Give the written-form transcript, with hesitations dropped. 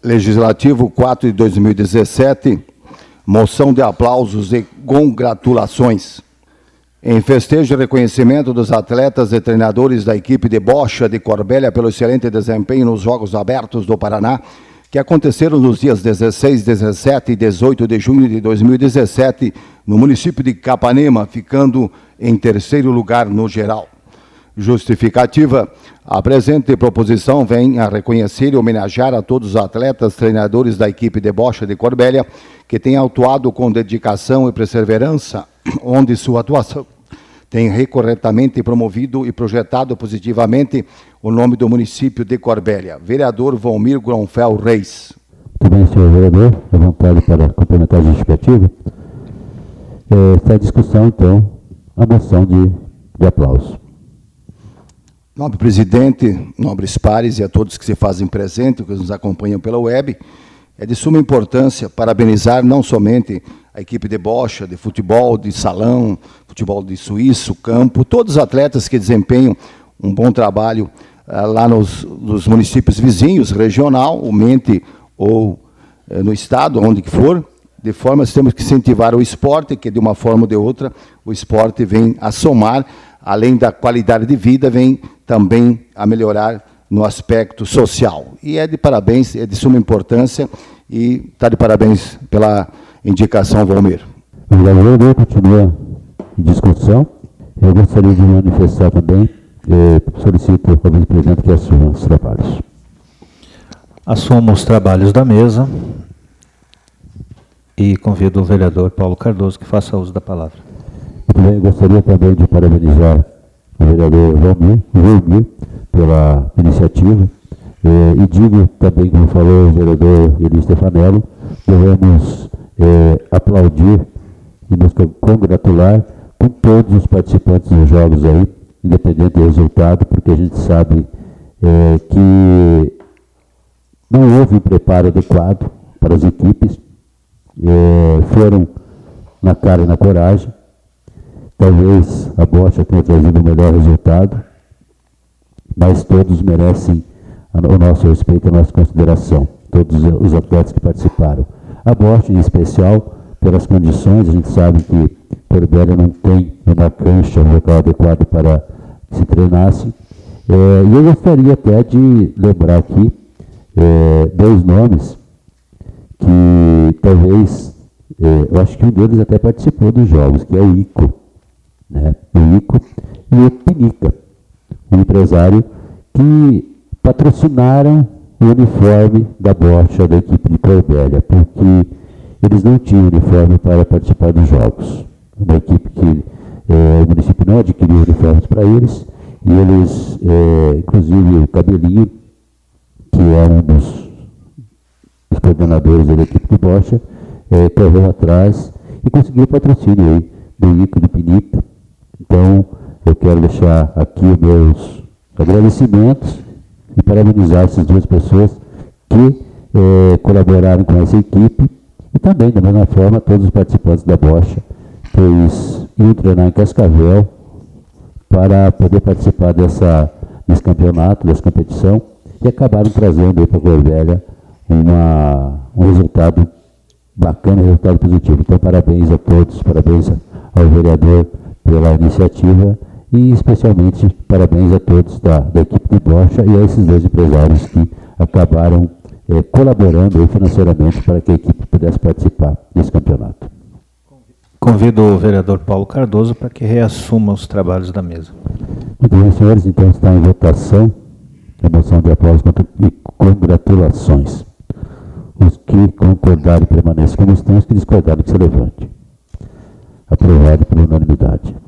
Legislativo 4 de 2017, moção de aplausos e congratulações. Em festejo e reconhecimento dos atletas e treinadores da equipe de bocha de Corbélia pelo excelente desempenho nos Jogos Abertos do Paraná, que aconteceram nos dias 16, 17 e 18 de junho de 2017, no município de Capanema, ficando em terceiro lugar no geral. Justificativa: a presente proposição vem a reconhecer e homenagear a todos os atletas, treinadores da equipe de bocha de Corbélia, que têm atuado com dedicação e perseverança, onde sua atuação tem recorrentemente promovido e projetado positivamente o nome do município de Corbélia. Vereador Valmir Gronfel Reis. Muito bem, senhor vereador, à vontade para complementar a justificativa. Está em discussão, então, a moção de aplauso. Nobre presidente, nobres pares e a todos que se fazem presente, que nos acompanham pela web, é de suma importância parabenizar não somente a equipe de bocha, de futebol, de salão, futebol de suíço, campo, todos os atletas que desempenham um bom trabalho lá nos municípios vizinhos, regional, o mente ou no estado, onde que for, de forma que temos que incentivar o esporte, que de uma forma ou de outra o esporte vem a somar, além da qualidade de vida, vem também a melhorar no aspecto social. E é de parabéns, é de suma importância, e está de parabéns pela indicação, Valmir. O vereador continua em discussão. Eu gostaria de manifestar também, solicito ao vice-presidente que assuma os trabalhos. Assumo os trabalhos da mesa e convido o vereador Paulo Cardoso que faça uso da palavra. Muito bem, eu gostaria também de parabenizar o vereador Valmir pela iniciativa, e digo também, como falou o vereador Eli Stefanello, devemos aplaudir e nos congratular com todos os participantes dos jogos aí, independente do resultado, porque a gente sabe que não houve um preparo adequado para as equipes, foram na cara e na coragem. Talvez a bocha tenha trazido o melhor resultado, mas todos merecem o nosso respeito e a nossa consideração, todos os atletas que participaram. A bocha, em especial, pelas condições, a gente sabe que Corbélia não tem uma cancha, um local adequado para que se treinasse. E eu gostaria até de lembrar aqui dois nomes que talvez, eu acho que um deles até participou dos jogos, que é o Ico. O Ico e o Pinica, um empresário que patrocinaram o uniforme da bocha da equipe de Corbélia, porque eles não tinham uniforme para participar dos jogos. Uma equipe que o município não adquiriu uniformes para eles, e eles, inclusive o Cabelinho, que é um dos coordenadores da equipe de bocha, correu atrás e conseguiu patrocínio aí do Ico e do Pinica. Então, eu quero deixar aqui os meus agradecimentos e parabenizar essas duas pessoas que colaboraram com essa equipe, e também, da mesma forma, todos os participantes da bocha, pois iam treinar em Cascavel para poder participar desse campeonato, dessa competição, e acabaram trazendo aí para a Corbélia um resultado bacana, um resultado positivo. Então, parabéns a todos, parabéns ao vereador pela iniciativa, e especialmente parabéns a todos da equipe de bocha e a esses dois empresários que acabaram colaborando financeiramente para que a equipe pudesse participar desse campeonato. Convido o vereador Paulo Cardoso para que reassuma os trabalhos da mesa. Muito bem, senhores, então está em votação a moção de aplauso e congratulações. Os que concordarem permaneçam como estão, os que discordarem que se levante. Aprovado por unanimidade.